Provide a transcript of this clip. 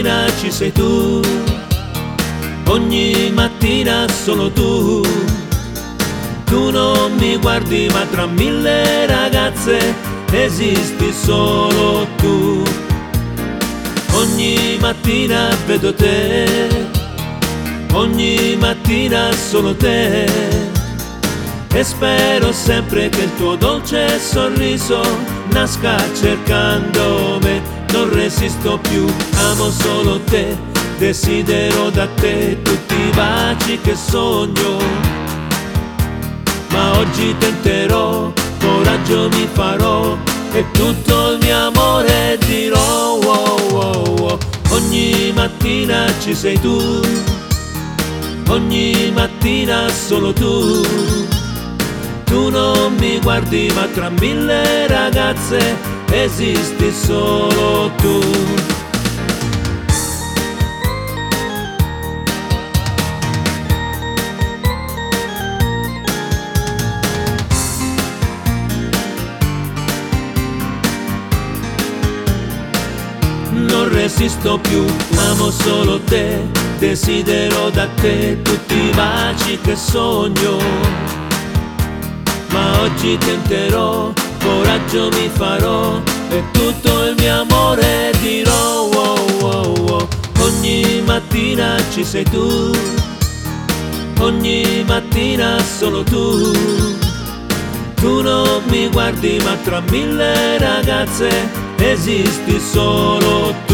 mattina ci sei tu, ogni mattina solo tu. Tu non mi guardi ma tra mille ragazze esisti solo tu. Ogni mattina vedo te, ogni mattina solo te, e spero sempre che il tuo dolce sorriso nasca cercando me. Non resisto più, amo solo te, desidero da te tutti i baci che sogno. Ma oggi tenterò, coraggio mi farò e tutto il mio amore dirò. Oh, oh, oh. Ogni mattina ci sei tu, ogni mattina solo tu. Tu non mi guardi ma tra mille ragazze esisti solo tu. Non resisto più, amo solo te, desidero da te tutti i baci che sogno. Ma oggi tenterò, coraggio mi farò e tutto il mio amore dirò. Oh, oh, oh. Ogni mattina ci sei tu, ogni mattina solo tu. Tu non mi guardi ma tra mille ragazze esisti solo tu.